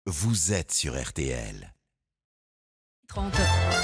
vous êtes sur RTL. 30.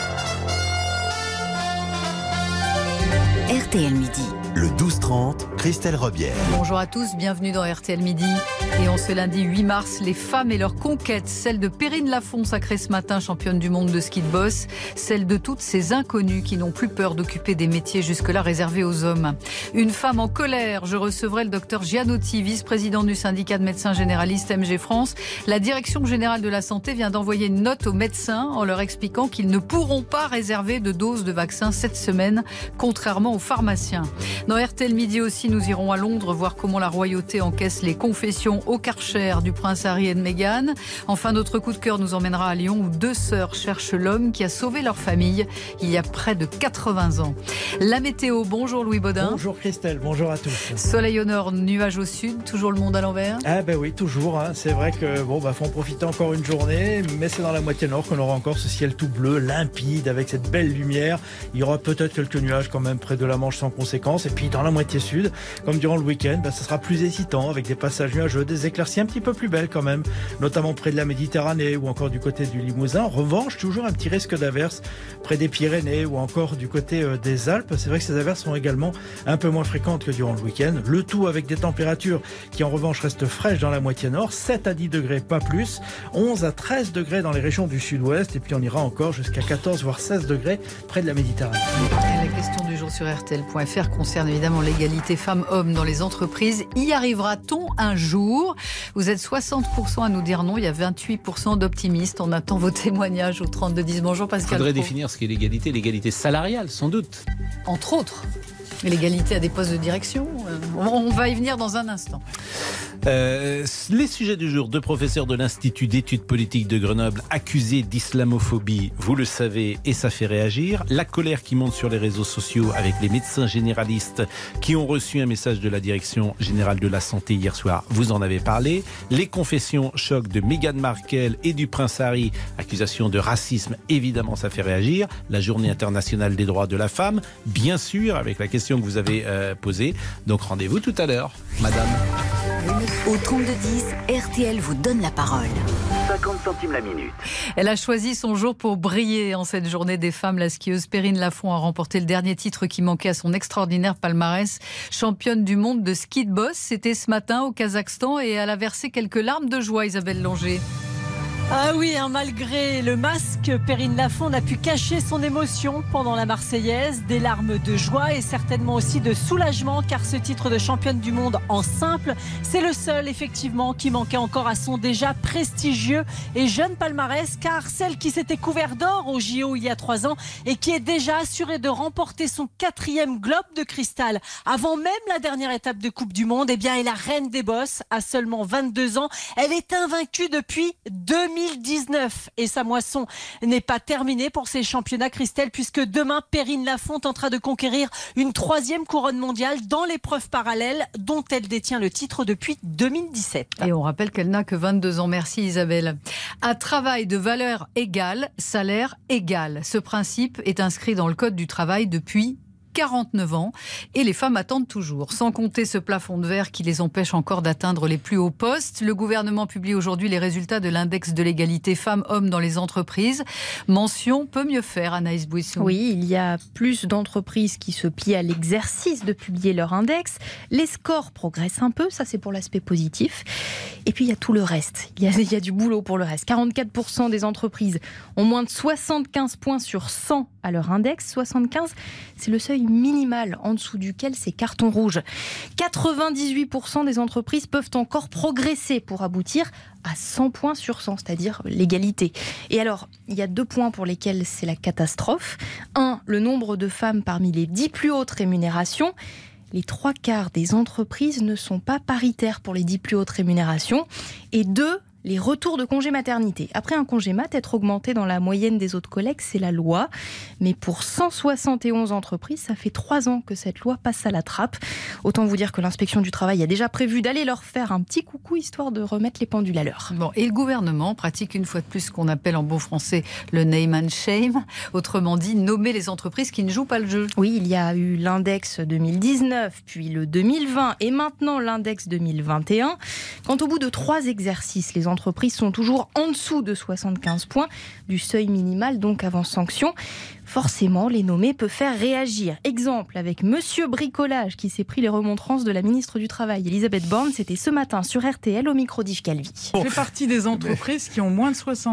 RTL Midi. Le 12-30, Christelle Robière. Bonjour à tous, bienvenue dans RTL Midi. Et en ce lundi 8 mars, les femmes et leurs conquêtes. Celle de Perrine Lafont, sacrée ce matin championne du monde de ski de boss. Celle de toutes ces inconnues qui n'ont plus peur d'occuper des métiers jusque-là réservés aux hommes. Une femme en colère. Je recevrai le docteur Gianotti, vice-président du syndicat de médecins généralistes MG France. La direction générale de la santé vient d'envoyer une note aux médecins en leur expliquant qu'ils ne pourront pas réserver de doses de vaccins cette semaine, contrairement aux pharmaciens. Dans RTL Midi aussi, nous irons à Londres voir comment la royauté encaisse les confessions au Karcher du prince Harry et de Meghan. Enfin, notre coup de cœur nous emmènera à Lyon où deux sœurs cherchent l'homme qui a sauvé leur famille il y a près de 80 ans. La météo, bonjour Louis Baudin. Bonjour Christelle, bonjour à tous. Soleil au nord, nuages au sud, toujours le monde à l'envers. Ah ben oui, toujours. C'est vrai que faut en profiter encore une journée, mais c'est dans la moitié nord qu'on aura encore ce ciel tout bleu, limpide, avec cette belle lumière. Il y aura peut-être quelques nuages quand même près de la Manche sans conséquence. Et puis dans la moitié sud, comme durant le week-end, ça sera plus hésitant avec des passages nuageux, des éclaircies un petit peu plus belles quand même, notamment près de la Méditerranée ou encore du côté du Limousin. En revanche, toujours un petit risque d'averses près des Pyrénées ou encore du côté des Alpes. C'est vrai que ces averses sont également un peu moins fréquentes que durant le week-end. Le tout avec des températures qui en revanche restent fraîches dans la moitié nord, 7 à 10 degrés, pas plus, 11 à 13 degrés dans les régions du sud-ouest et puis on ira encore jusqu'à 14 voire 16 degrés près de la Méditerranée. La question du jour sur RTL.fr concerne évidemment l'égalité femmes-hommes dans les entreprises. Y arrivera-t-on un jour ? Vous êtes 60% à nous dire non, il y a 28% d'optimistes. On attend vos témoignages au 3210. Bonjour Pascal. Il faudrait Pro. définir ce qu'est l'égalité salariale, sans doute. Entre autres. Mais l'égalité à des postes de direction, on va y venir dans un instant. Les sujets du jour, deux professeurs de l'Institut d'études politiques de Grenoble accusés d'islamophobie, vous le savez, et ça fait réagir. La colère qui monte sur les réseaux sociaux avec les médecins généralistes qui ont reçu un message de la Direction générale de la santé hier soir, vous en avez parlé. Les confessions choc de Meghan Markle et du prince Harry, accusation de racisme, évidemment ça fait réagir. La journée internationale des droits de la femme, bien sûr, avec la question que vous avez posée. Donc rendez-vous tout à l'heure, madame. Au 3210, RTL vous donne la parole. 50 centimes la minute. Elle a choisi son jour pour briller en cette journée des femmes. La skieuse Perrine Lafont a remporté le dernier titre qui manquait à son extraordinaire palmarès. Championne du monde de ski de boss, c'était ce matin au Kazakhstan et elle a versé quelques larmes de joie, Isabelle Langer. Ah oui, malgré le masque, Perrine Lafont n'a pu cacher son émotion pendant la Marseillaise. Des larmes de joie et certainement aussi de soulagement, car ce titre de championne du monde en simple, c'est le seul effectivement qui manquait encore à son déjà prestigieux et jeune palmarès, car celle qui s'était couvert d'or au JO il y a 3 ans et qui est déjà assurée de remporter son 4e globe de cristal avant même la dernière étape de Coupe du Monde, eh bien est la reine des bosses à seulement 22 ans. Elle est invaincue depuis 2019 et sa moisson n'est pas terminée pour ces championnats, Christelle, puisque demain Perrine Lafont tentera de conquérir une 3e couronne mondiale dans l'épreuve parallèle dont elle détient le titre depuis 2017. Et on rappelle qu'elle n'a que 22 ans. Merci Isabelle. À travail de valeur égale, salaire égal. Ce principe est inscrit dans le Code du travail depuis 49 ans et les femmes attendent toujours. Sans compter ce plafond de verre qui les empêche encore d'atteindre les plus hauts postes. Le gouvernement publie aujourd'hui les résultats de l'index de l'égalité femmes-hommes dans les entreprises. Mention peut mieux faire, Anaïs Bouissou. Oui, il y a plus d'entreprises qui se plient à l'exercice de publier leur index. Les scores progressent un peu, ça c'est pour l'aspect positif. Et puis il y a tout le reste. Il y a du boulot pour le reste. 44% des entreprises ont moins de 75 points sur 100 à leur index. 75, c'est le seuil minimal en dessous duquel c'est carton rouge. 98% des entreprises peuvent encore progresser pour aboutir à 100 points sur 100, c'est-à-dire l'égalité. Et alors, il y a 2 points pour lesquels c'est la catastrophe. 1, le nombre de femmes parmi les 10 plus hautes rémunérations. Les 3/4 des entreprises ne sont pas paritaires pour les 10 plus hautes rémunérations. Et 2, les retours de congé maternité. Après un congé mat, être augmenté dans la moyenne des autres collègues, c'est la loi. Mais pour 171 entreprises, ça fait 3 ans que cette loi passe à la trappe. Autant vous dire que l'inspection du travail a déjà prévu d'aller leur faire un petit coucou, histoire de remettre les pendules à l'heure. Bon, et le gouvernement pratique une fois de plus ce qu'on appelle en bon français le name and shame. Autrement dit, nommer les entreprises qui ne jouent pas le jeu. Oui, il y a eu l'index 2019, puis le 2020 et maintenant l'index 2021. Quand au bout de 3 exercices, les entreprises entreprises sont toujours en dessous de 75 points du seuil minimal, donc avant sanction. Forcément, les nommés peuvent faire réagir. Exemple avec Monsieur Bricolage qui s'est pris les remontrances de la ministre du Travail, Elisabeth Borne. C'était ce matin sur RTL au micro d'Yves Calvi. Je fais partie des entreprises qui ont moins de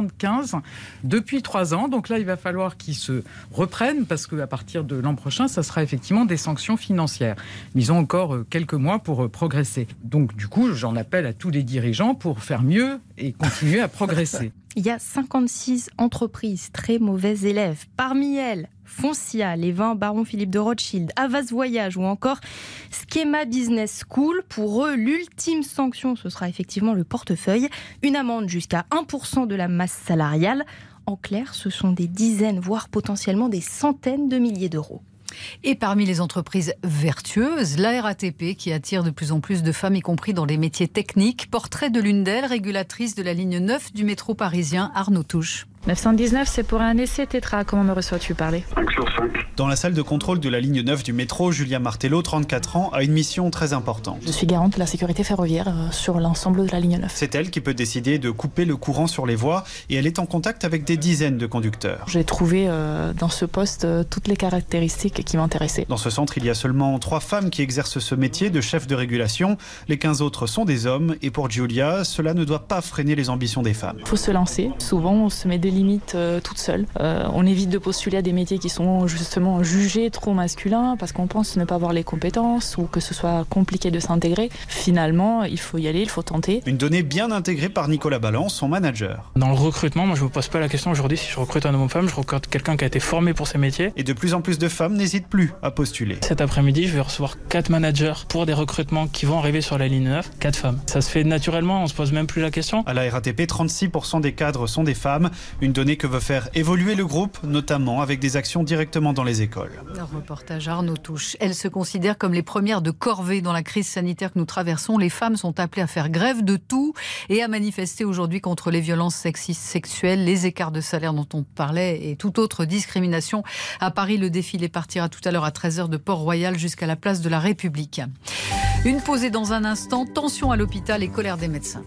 75 depuis 3 ans. Donc là, il va falloir qu'ils se reprennent parce qu'à partir de l'an prochain, ça sera effectivement des sanctions financières. Mais ils ont encore quelques mois pour progresser. Donc du coup, j'en appelle à tous les dirigeants pour faire mieux et continuer à progresser. Il y a 56 entreprises très mauvaises élèves. Parmi elles, Foncia, les vins Baron Philippe de Rothschild, Havas Voyage ou encore Schema Business School. Pour eux, l'ultime sanction, ce sera effectivement le portefeuille. Une amende jusqu'à 1% de la masse salariale. En clair, ce sont des dizaines, voire potentiellement des centaines de milliers d'euros. Et parmi les entreprises vertueuses, la RATP qui attire de plus en plus de femmes, y compris dans les métiers techniques. Portrait de l'une d'elles, régulatrice de la ligne 9 du métro parisien, Arnaud Touche. 919, c'est pour un essai tétra. Comment me reçois-tu parler ? 5/5. Dans la salle de contrôle de la ligne 9 du métro, Julia Martello, 34 ans, a une mission très importante. Je suis garante de la sécurité ferroviaire sur l'ensemble de la ligne 9. C'est elle qui peut décider de couper le courant sur les voies et elle est en contact avec des dizaines de conducteurs. J'ai trouvé dans ce poste toutes les caractéristiques qui m'intéressaient. Dans ce centre, il y a seulement 3 femmes qui exercent ce métier de chef de régulation. Les 15 autres sont des hommes et pour Julia, cela ne doit pas freiner les ambitions des femmes. Il faut se lancer. Souvent, on se met des limites toute seule. On évite de postuler à des métiers qui sont justement jugés trop masculins parce qu'on pense ne pas avoir les compétences ou que ce soit compliqué de s'intégrer. Finalement, il faut y aller, il faut tenter. Une donnée bien intégrée par Nicolas Ballan, son manager. Dans le recrutement, moi je ne me pose pas la question aujourd'hui si je recrute un homme ou femme, je recrute quelqu'un qui a été formé pour ces métiers. Et de plus en plus de femmes n'hésitent plus à postuler. Cet après-midi, je vais recevoir 4 managers pour des recrutements qui vont arriver sur la ligne 9. 4 femmes. Ça se fait naturellement, on ne se pose même plus la question. À la RATP, 36% des cadres sont des femmes. Une donnée que veut faire évoluer le groupe, notamment avec des actions directement dans les écoles. Un reportage Arnaud Touche. Elles se considèrent comme les premières de corvée dans la crise sanitaire que nous traversons. Les femmes sont appelées à faire grève de tout et à manifester aujourd'hui contre les violences sexistes, sexuelles, les écarts de salaire dont on parlait et toute autre discrimination. À Paris, le défilé partira tout à l'heure à 13h de Port-Royal jusqu'à la place de la République. Une pause et dans un instant, tension à l'hôpital et colère des médecins.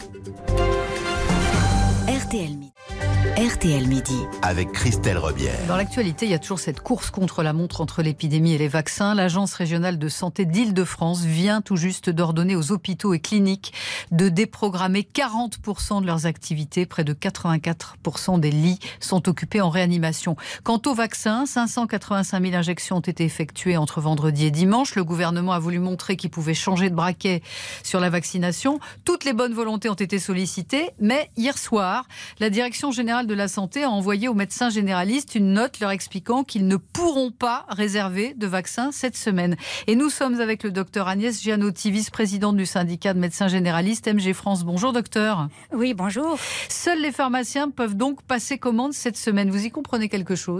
RTL Midi. Avec Christelle Rebière. Dans l'actualité, il y a toujours cette course contre la montre entre l'épidémie et les vaccins. L'Agence régionale de santé d'Île-de-France vient tout juste d'ordonner aux hôpitaux et cliniques de déprogrammer 40% de leurs activités. Près de 84% des lits sont occupés en réanimation. Quant aux vaccins, 585 000 injections ont été effectuées entre vendredi et dimanche. Le gouvernement a voulu montrer qu'il pouvait changer de braquet sur la vaccination. Toutes les bonnes volontés ont été sollicitées, mais hier soir, la Direction générale de la santé a envoyé aux médecins généralistes une note leur expliquant qu'ils ne pourront pas réserver de vaccins cette semaine. Et nous sommes avec le docteur Agnès Gianotti, vice-présidente du syndicat de médecins généralistes MG France. Bonjour docteur. Oui, bonjour. Seuls les pharmaciens peuvent donc passer commande cette semaine. Vous y comprenez quelque chose ?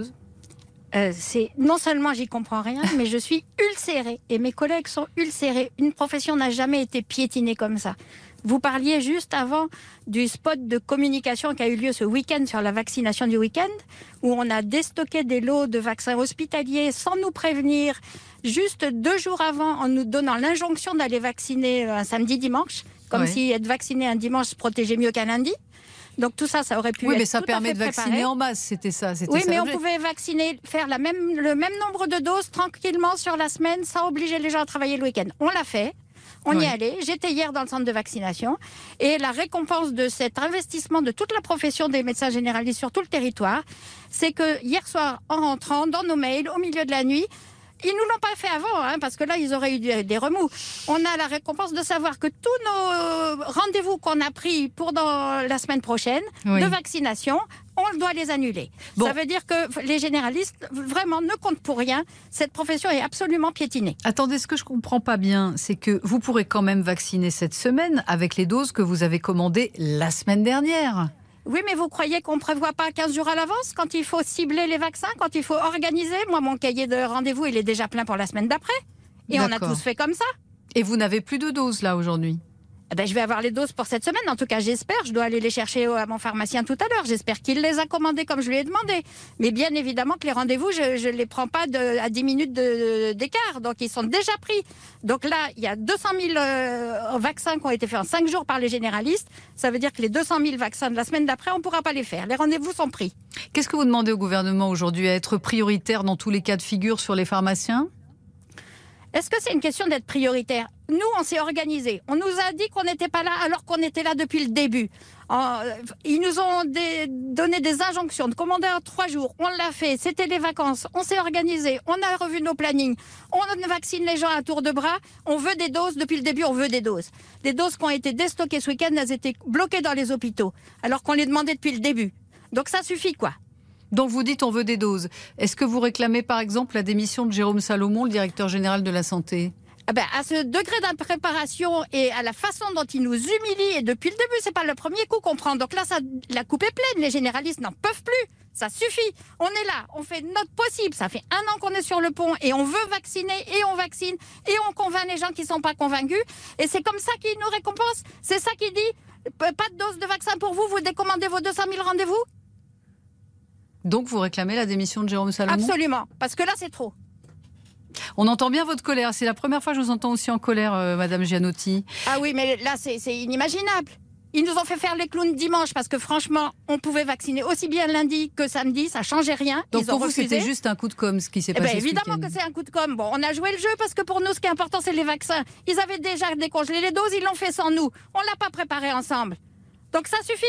Non seulement j'y comprends rien, mais je suis ulcérée et mes collègues sont ulcérés. Une profession n'a jamais été piétinée comme ça. Vous parliez juste avant du spot de communication qui a eu lieu ce week-end sur la vaccination du week-end, où on a déstocké des lots de vaccins hospitaliers sans nous prévenir, juste 2 jours avant, en nous donnant l'injonction d'aller vacciner un samedi-dimanche, comme si être vacciné un dimanche se protégeait mieux qu'un lundi. Donc tout ça, ça aurait pu être. Oui, mais ça permet de vacciner préparé. En masse, c'était ça. Oui, mais on pouvait vacciner, faire le même nombre de doses tranquillement sur la semaine, sans obliger les gens à travailler le week-end. On l'a fait. On y est allé. J'étais hier dans le centre de vaccination. Et la récompense de cet investissement de toute la profession des médecins généralistes sur tout le territoire, c'est que hier soir, en rentrant dans nos mails, au milieu de la nuit, ils ne nous l'ont pas fait avant, parce que là, ils auraient eu des remous. On a la récompense de savoir que tous nos rendez-vous qu'on a pris pour dans la semaine prochaine de vaccination, on doit les annuler. Bon. Ça veut dire que les généralistes, vraiment, ne comptent pour rien. Cette profession est absolument piétinée. Attendez, ce que je ne comprends pas bien, c'est que vous pourrez quand même vacciner cette semaine avec les doses que vous avez commandées la semaine dernière. Oui, mais vous croyez qu'on ne prévoit pas 15 jours à l'avance quand il faut cibler les vaccins, quand il faut organiser ? Moi, mon cahier de rendez-vous, il est déjà plein pour la semaine d'après. Et on a tous fait comme ça. Et vous n'avez plus de doses, là, aujourd'hui ? Je vais avoir les doses pour cette semaine. En tout cas, j'espère. Je dois aller les chercher à mon pharmacien tout à l'heure. J'espère qu'il les a commandées comme je lui ai demandé. Mais bien évidemment que les rendez-vous, je ne les prends pas à 10 minutes d'écart. Donc, ils sont déjà pris. Donc là, il y a 200 000 vaccins qui ont été faits en 5 jours par les généralistes. Ça veut dire que les 200 000 vaccins de la semaine d'après, on ne pourra pas les faire. Les rendez-vous sont pris. Qu'est-ce que vous demandez au gouvernement aujourd'hui? À être prioritaire dans tous les cas de figure sur les pharmaciens? Est-ce que c'est une question d'être prioritaire? Nous, on s'est organisés. On nous a dit qu'on n'était pas là alors qu'on était là depuis le début. Ils nous ont donné des injonctions de commander en 3 jours. On l'a fait. C'était les vacances. On s'est organisés. On a revu nos plannings. On vaccine les gens à tour de bras. On veut des doses. Depuis le début, on veut des doses. Les doses qui ont été déstockées ce week-end, elles étaient bloquées dans les hôpitaux alors qu'on les demandait depuis le début. Donc ça suffit, quoi. Donc vous dites on veut des doses. Est-ce que vous réclamez par exemple la démission de Jérôme Salomon, le directeur général de la santé? À ce degré d'impréparation et à la façon dont il nous humilie, et depuis le début, c'est pas le premier coup qu'on prend. Donc là, la coupe est pleine. Les généralistes n'en peuvent plus. Ça suffit. On est là. On fait notre possible. Ça fait 1 an qu'on est sur le pont et on veut vacciner et on vaccine et on convainc les gens qui sont pas convaincus. Et c'est comme ça qu'il nous récompense. C'est ça qu'il dit. Pas de dose de vaccin pour vous. Vous décommandez vos 200 000 rendez-vous. Donc vous réclamez la démission de Jérôme Salomon? Absolument. Parce que là, c'est trop. On entend bien votre colère. C'est la première fois que je vous entends aussi en colère, Madame Gianotti. Ah oui, mais là, c'est inimaginable. Ils nous ont fait faire les clowns dimanche parce que franchement, on pouvait vacciner aussi bien lundi que samedi, ça changeait rien. Donc pour vous, c'était juste un coup de com' ce qui s'est passé. Évidemment que c'est un coup de com'. Bon, on a joué le jeu parce que pour nous, ce qui est important, c'est les vaccins. Ils avaient déjà décongelé les doses, ils l'ont fait sans nous. On l'a pas préparé ensemble. Donc ça suffit.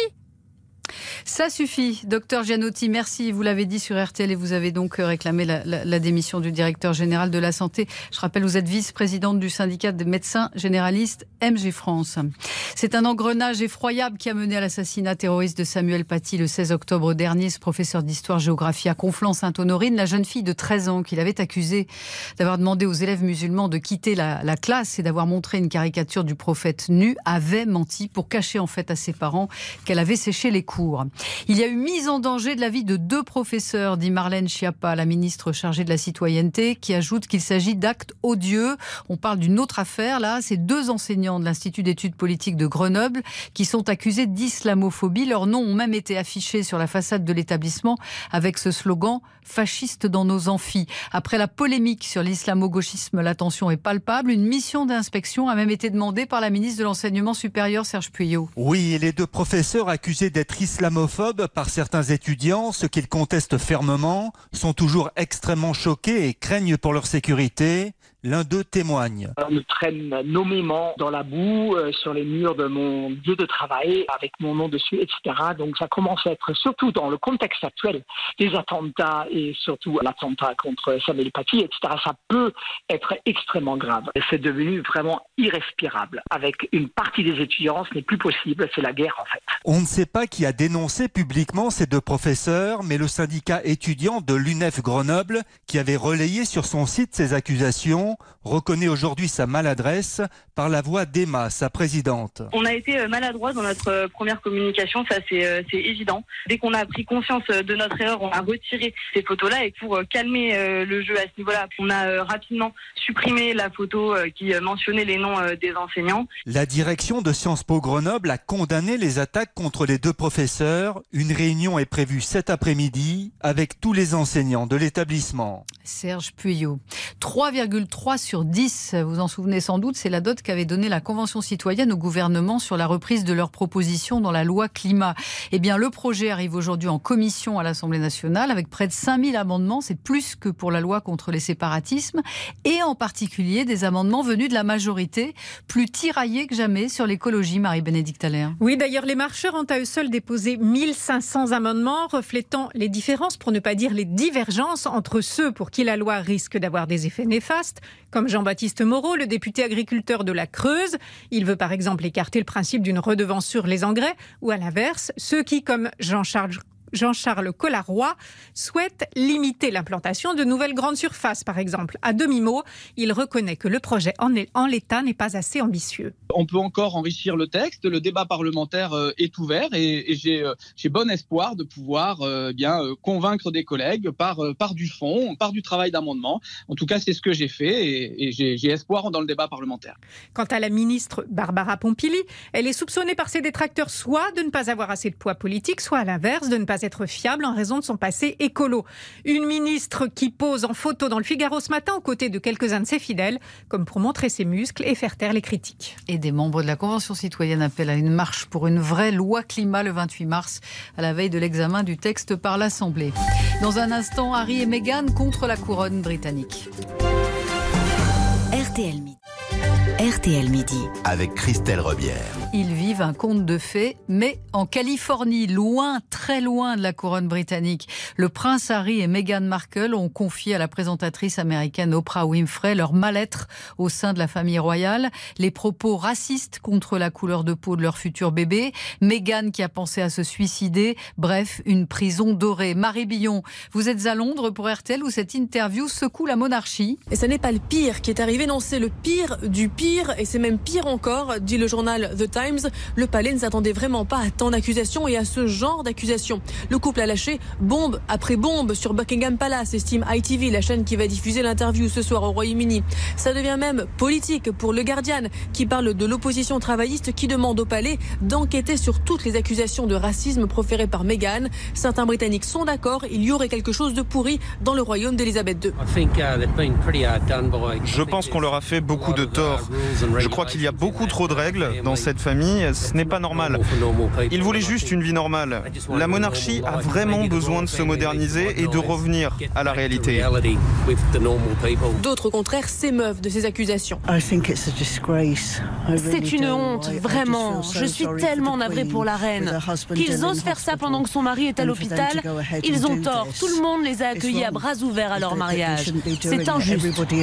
Ça suffit, docteur Gianotti, merci. Vous l'avez dit sur RTL et vous avez donc réclamé la démission du directeur général de la santé. Je rappelle, vous êtes vice-présidente du syndicat des médecins généralistes MG France. C'est un engrenage effroyable qui a mené à l'assassinat terroriste de Samuel Paty le 16 octobre dernier. Ce professeur d'histoire-géographie à Conflans-Sainte-Honorine, la jeune fille de 13 ans qu'il avait accusée d'avoir demandé aux élèves musulmans de quitter la classe et d'avoir montré une caricature du prophète nu, avait menti pour cacher en fait à ses parents qu'elle avait séché les cours. Il y a eu mise en danger de la vie de 2 professeurs, dit Marlène Schiappa, la ministre chargée de la citoyenneté, qui ajoute qu'il s'agit d'actes odieux. On parle d'une autre affaire, là, c'est 2 enseignants de l'Institut d'études politiques de Grenoble qui sont accusés d'islamophobie. Leurs noms ont même été affichés sur la façade de l'établissement avec ce slogan « Fasciste dans nos amphis ». Après la polémique sur l'islamo-gauchisme, la tension est palpable. Une mission d'inspection a même été demandée par la ministre de l'Enseignement supérieur, Serge Puyot. Oui, et les 2 professeurs accusés d'être islamophobes par certains étudiants, ce qu'ils contestent fermement, sont toujours extrêmement choqués et craignent pour leur sécurité. L'un d'eux témoigne. On me traîne nommément dans la boue, sur les murs de mon lieu de travail, avec mon nom dessus, etc. Donc ça commence à être, surtout dans le contexte actuel, des attentats et surtout l'attentat contre Samuel Paty, etc. Ça peut être extrêmement grave. C'est devenu vraiment irrespirable. Avec une partie des étudiants, ce n'est plus possible, c'est la guerre en fait. On ne sait pas qui a dénoncé publiquement ces 2 professeurs, mais le syndicat étudiant de l'UNEF Grenoble, qui avait relayé sur son site ces accusations, reconnaît aujourd'hui sa maladresse par la voix d'Emma, sa présidente. On a été maladroit dans notre première communication, ça c'est évident. Dès qu'on a pris conscience de notre erreur, on a retiré ces photos-là et pour calmer le jeu à ce niveau-là, on a rapidement supprimé la photo qui mentionnait les noms des enseignants. La direction de Sciences Po Grenoble a condamné les attaques contre les 2 professeurs. Une réunion est prévue cet après-midi avec tous les enseignants de l'établissement. Serge Puyot. 3,3 sur 10, vous en souvenez sans doute, c'est la note qu'avait donnée la Convention citoyenne au gouvernement sur la reprise de leurs propositions dans la loi climat. Eh bien, le projet arrive aujourd'hui en commission à l'Assemblée nationale avec près de 5000 amendements. C'est plus que pour la loi contre les séparatismes et en particulier des amendements venus de la majorité, plus tiraillés que jamais sur l'écologie, Marie-Bénédicte Allaire. Oui, d'ailleurs, les marcheurs ont à eux seuls déposé 1500 amendements reflétant les différences, pour ne pas dire les divergences, entre ceux pour qui la loi risque d'avoir des effets néfastes, comme Jean-Baptiste Moreau, le député agriculteur de la Creuse. Il veut par exemple écarter le principe d'une redevance sur les engrais, ou à l'inverse, ceux qui, comme Jean-Charles Jean-Charles Collaroy, souhaite limiter l'implantation de nouvelles grandes surfaces, par exemple. À demi-mot, il reconnaît que le projet en l'état n'est pas assez ambitieux. On peut encore enrichir le texte, le débat parlementaire est ouvert et j'ai bon espoir de pouvoir convaincre des collègues par du fond, par du travail d'amendement. En tout cas, c'est ce que j'ai fait et j'ai espoir dans le débat parlementaire. Quant à la ministre Barbara Pompili, elle est soupçonnée par ses détracteurs soit de ne pas avoir assez de poids politique, soit à l'inverse, de ne pas être fiable en raison de son passé écolo. Une ministre qui pose en photo dans le Figaro ce matin aux côtés de quelques-uns de ses fidèles, comme pour montrer ses muscles et faire taire les critiques. Et des membres de la Convention citoyenne appellent à une marche pour une vraie loi climat le 28 mars, à la veille de l'examen du texte par l'Assemblée. Dans un instant, Harry et Meghan contre la couronne britannique. RTL Midi. Avec Christelle Rebière. Ils vivent un conte de fées, mais en Californie, loin, très loin de la couronne britannique. Le prince Harry et Meghan Markle ont confié à la présentatrice américaine Oprah Winfrey leur mal-être au sein de la famille royale, les propos racistes contre la couleur de peau de leur futur bébé, Meghan qui a pensé à se suicider, bref, une prison dorée. Marie Billon, vous êtes à Londres pour RTL où cette interview secoue la monarchie. Et ce n'est pas le pire qui est arrivé, non, c'est le pire du pire. Et c'est même pire encore, dit le journal The Times. Le palais ne s'attendait vraiment pas à tant d'accusations et à ce genre d'accusations. Le couple a lâché bombe après bombe sur Buckingham Palace, estime ITV, la chaîne qui va diffuser l'interview ce soir au Royaume-Uni. Ça devient même politique pour le Guardian, qui parle de l'opposition travailliste qui demande au palais d'enquêter sur toutes les accusations de racisme proférées par Meghan. Certains Britanniques sont d'accord, il y aurait quelque chose de pourri dans le royaume d'Elisabeth II. Je pense qu'on leur a fait beaucoup de tort. Je crois qu'il y a beaucoup trop de règles dans cette famille, ce n'est pas normal. Ils voulaient juste une vie normale. La monarchie a vraiment besoin de se moderniser et de revenir à la réalité. D'autres, au contraire, s'émeuvent de ces accusations. C'est une honte, vraiment. Je suis tellement navrée pour la reine. Qu'ils osent faire ça pendant que son mari est à l'hôpital, ils ont tort. Tout le monde les a accueillis à bras ouverts à leur mariage. C'est injuste.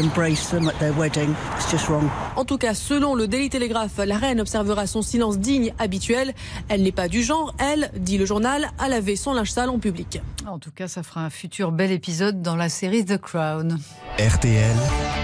En tout cas, selon le Daily Telegraph, la reine observera son silence digne habituel. Elle n'est pas du genre, elle, dit le journal, à laver son linge sale en public. En tout cas, ça fera un futur bel épisode dans la série The Crown. RTL,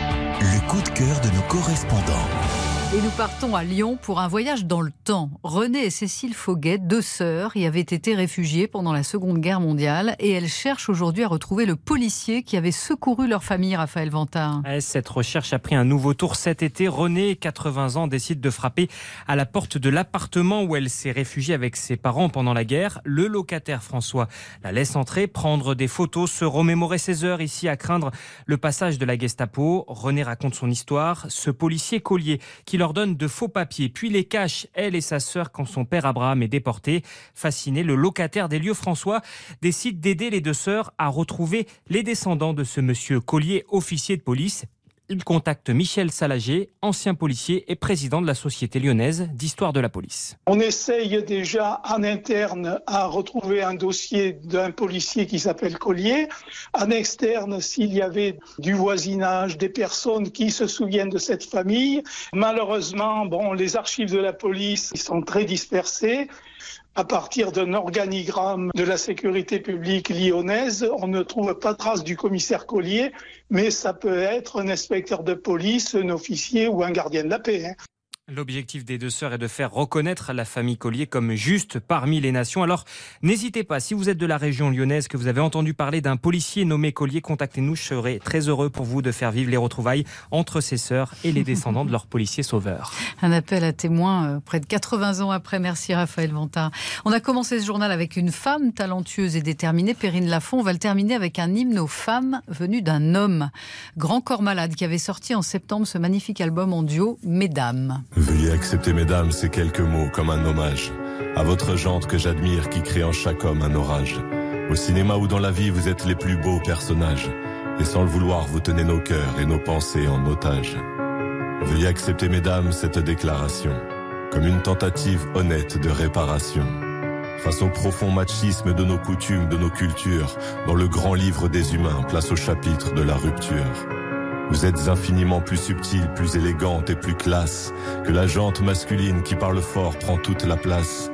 le coup de cœur de nos correspondants. Et nous partons à Lyon pour un voyage dans le temps. René et Cécile Fauguet, deux sœurs, y avaient été réfugiées pendant la Seconde Guerre mondiale et elles cherchent aujourd'hui à retrouver le policier qui avait secouru leur famille, Raphaël Vantard. Cette recherche a pris un nouveau tour cet été. René, 80 ans, décide de frapper à la porte de l'appartement où elle s'est réfugiée avec ses parents pendant la guerre. Le locataire François la laisse entrer, prendre des photos, se remémorer ses heures ici à craindre le passage de la Gestapo. René raconte son histoire. Ce policier Collier qui leur donne de faux papiers, puis les cache, elle et sa sœur, quand son père Abraham est déporté. Fasciné, le locataire des lieux François décide d'aider les deux sœurs à retrouver les descendants de ce monsieur Collier, officier de police. Il contacte Michel Salager, ancien policier et président de la Société lyonnaise d'histoire de la police. On essaye déjà en interne à retrouver un dossier d'un policier qui s'appelle Collier. En externe, s'il y avait du voisinage, des personnes qui se souviennent de cette famille. Malheureusement, les archives de la police sont très dispersées. À partir d'un organigramme de la sécurité publique lyonnaise, on ne trouve pas trace du commissaire Collier, mais ça peut être un inspecteur de police, un officier ou un gardien de la paix. L'objectif des deux sœurs est de faire reconnaître la famille Collier comme juste parmi les nations. Alors, n'hésitez pas, si vous êtes de la région lyonnaise, que vous avez entendu parler d'un policier nommé Collier, contactez-nous. Je serai très heureux pour vous de faire vivre les retrouvailles entre ces sœurs et les descendants de leur policier sauveur. Un appel à témoins près de 80 ans après. Merci Raphaël Vantard. On a commencé ce journal avec une femme talentueuse et déterminée, Perrine Lafont. On va le terminer avec un hymne aux femmes venu d'un homme, Grand Corps Malade, qui avait sorti en septembre ce magnifique album en duo, Mesdames. Veuillez accepter, mesdames, ces quelques mots comme un hommage à votre jante que j'admire, qui crée en chaque homme un orage. Au cinéma ou dans la vie, vous êtes les plus beaux personnages. Et sans le vouloir, vous tenez nos cœurs et nos pensées en otage. Veuillez accepter, mesdames, cette déclaration comme une tentative honnête de réparation face au profond machisme de nos coutumes, de nos cultures, dans le grand livre des humains, place au chapitre de la rupture. Vous êtes infiniment plus subtile, plus élégante et plus classe que la jante masculine qui par le fort prend toute la place.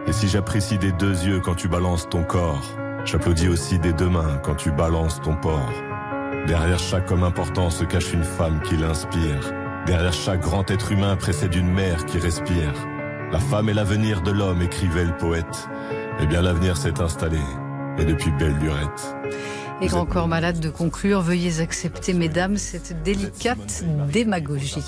Et si j'apprécie des 2 yeux quand tu balances ton corps, j'applaudis aussi des 2 mains quand tu balances ton porc. Derrière chaque homme important se cache une femme qui l'inspire. Derrière chaque grand être humain précède une mère qui respire. La femme est l'avenir de l'homme, écrivait le poète. Eh bien l'avenir s'est installé, et depuis belle lurette. Et Grand Corps Malade de conclure, veuillez accepter, mesdames, cette délicate démagogie.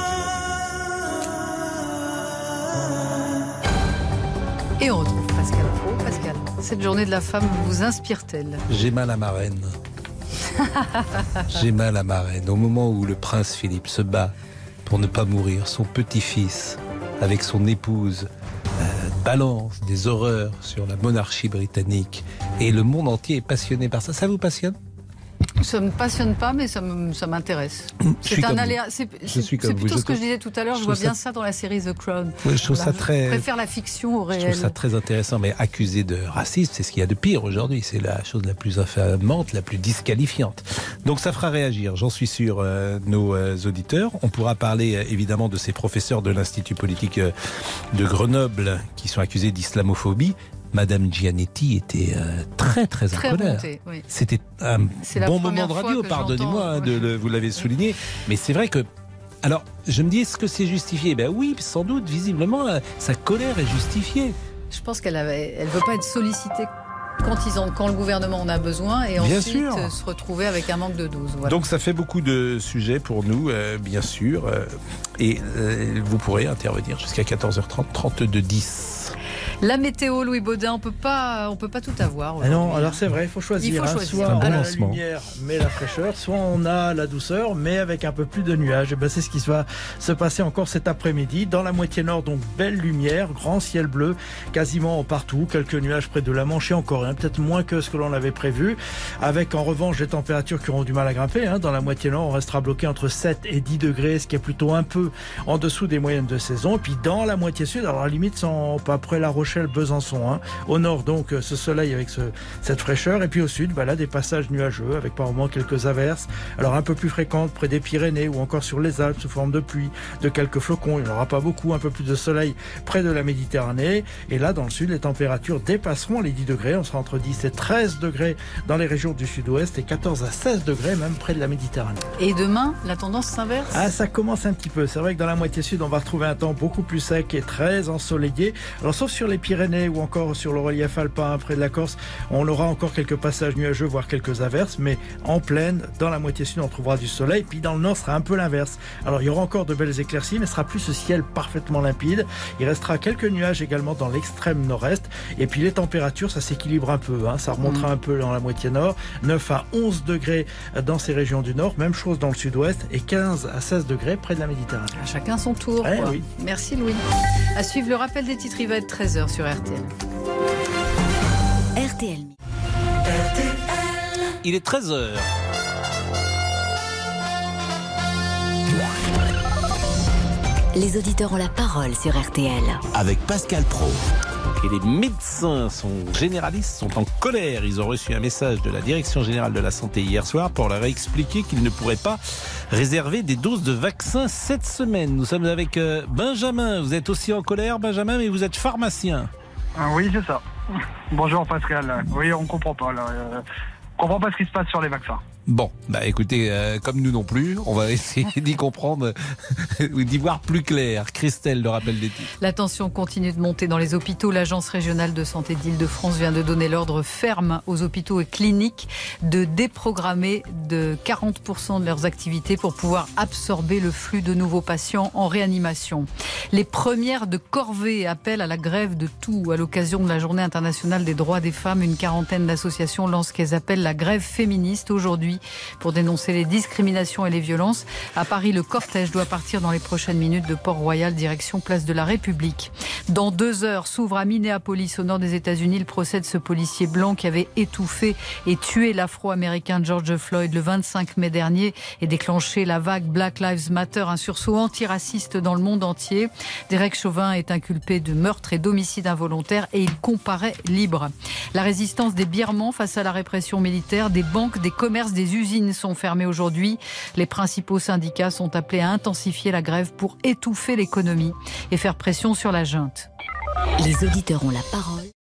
Et on retrouve Pascal Praud. Pascal, cette journée de la femme vous inspire-t-elle ? J'ai mal à ma reine. J'ai mal à ma reine. Au moment où le prince Philippe se bat pour ne pas mourir, son petit-fils, avec son épouse, balance des horreurs sur la monarchie britannique et le monde entier est passionné par ça. Ça vous passionne ? Ça ne me passionne pas, mais ça m'intéresse. C'est un aléa. C'est plutôt ce que je disais tout à l'heure. Je vois bien ça dans la série The Crown. Oui, je trouve ça très. Je préfère la fiction au réel. Je trouve ça très intéressant, mais accusé de racisme, c'est ce qu'il y a de pire aujourd'hui. C'est la chose la plus infamante, la plus disqualifiante. Donc ça fera réagir, j'en suis sûr, nos auditeurs. On pourra parler évidemment de ces professeurs de l'Institut politique de Grenoble qui sont accusés d'islamophobie. Madame Gianetti était très en colère. Montée, oui. C'était un bon moment de radio, pardonnez-moi, vous l'avez souligné. Mais c'est vrai que... Alors, je me dis, est-ce que c'est justifié ? Ben oui, sans doute, visiblement, sa colère est justifiée. Je pense qu'elle ne veut pas être sollicitée quand le gouvernement en a besoin et bien ensuite sûr. Se retrouver avec un manque de doses. Voilà. Donc ça fait beaucoup de sujets pour nous, bien sûr. Et vous pourrez intervenir jusqu'à 14h30, 32-10. La météo, Louis Baudin, on peut pas tout avoir. Non, alors c'est vrai, il faut choisir. Soit on a la lumière, mais la fraîcheur, soit on a la douceur, mais avec un peu plus de nuages. Et ben c'est ce qui va se passer encore cet après-midi. Dans la moitié nord, donc belle lumière, grand ciel bleu, quasiment partout. Quelques nuages près de la Manche et encore, peut-être moins que ce que l'on avait prévu. Avec en revanche des températures qui auront du mal à grimper. Dans la moitié nord, on restera bloqué entre 7 et 10 degrés, ce qui est plutôt un peu en dessous des moyennes de saison. Et puis dans la moitié sud, alors à la limite, pas après La Rochelle, Besançon. Au nord, donc, ce soleil avec cette fraîcheur. Et puis au sud, là, des passages nuageux avec par moments quelques averses. Alors un peu plus fréquentes près des Pyrénées ou encore sur les Alpes sous forme de pluie, de quelques flocons. Il n'y en aura pas beaucoup. Un peu plus de soleil près de la Méditerranée. Et là, dans le sud, les températures dépasseront les 10 degrés. On sera entre 10 et 13 degrés dans les régions du sud-ouest et 14 à 16 degrés même près de la Méditerranée. Et demain, la tendance s'inverse ? Ça commence un petit peu. C'est vrai que dans la moitié sud, on va retrouver un temps beaucoup plus sec et très ensoleillé. Alors sauf sur les Pyrénées ou encore sur le relief alpin près de la Corse, on aura encore quelques passages nuageux, voire quelques averses, mais en plaine, dans la moitié sud, on trouvera du soleil, puis dans le nord, ce sera un peu l'inverse. Alors il y aura encore de belles éclaircies, mais ce sera plus ce ciel parfaitement limpide. Il restera quelques nuages également dans l'extrême nord-est, et puis les températures, ça s'équilibre un peu, ça remontera un peu dans la moitié nord, 9 à 11 degrés dans ces régions du nord, même chose dans le sud-ouest, et 15 à 16 degrés près de la Méditerranée. À chacun son tour. Oui. Merci Louis. À suivre le rappel des titres, il va être 13h sur RTL. RTL. Il est 13h. Les auditeurs ont la parole sur RTL. Avec Pascal Praud. Et les médecins généralistes sont en colère. Ils ont reçu un message de la Direction Générale de la Santé hier soir pour leur expliquer qu'ils ne pourraient pas réserver des doses de vaccins cette semaine. Nous sommes avec Benjamin. Vous êtes aussi en colère, Benjamin, mais vous êtes pharmacien. Oui, c'est ça. Bonjour Pascal. Oui, on comprend pas là. On comprend pas ce qui se passe sur les vaccins. Bon, écoutez, comme nous non plus, on va essayer d'y comprendre ou d'y voir plus clair. Christelle, le rappel des titres. La tension continue de monter dans les hôpitaux. L'Agence régionale de santé d'Île-de-France vient de donner l'ordre ferme aux hôpitaux et cliniques de déprogrammer de 40% de leurs activités pour pouvoir absorber le flux de nouveaux patients en réanimation. Les premières de corvée appellent à la grève de tout. À l'occasion de la Journée internationale des droits des femmes, une quarantaine d'associations lancent ce qu'elles appellent la grève féministe aujourd'hui pour dénoncer les discriminations et les violences. À Paris, le cortège doit partir dans les prochaines minutes de Port-Royal, direction Place de la République. Dans 2 heures, s'ouvre à Minneapolis, au nord des États-Unis, le procès de ce policier blanc qui avait étouffé et tué l'Afro-Américain George Floyd le 25 mai dernier et déclenché la vague Black Lives Matter, un sursaut antiraciste dans le monde entier. Derek Chauvin est inculpé de meurtre et d'homicide involontaire et il comparaît libre. La résistance des Birmans face à la répression militaire, des banques, des commerces, des des usines sont fermées aujourd'hui. Les principaux syndicats sont appelés à intensifier la grève pour étouffer l'économie et faire pression sur la junte. Les auditeurs ont la parole.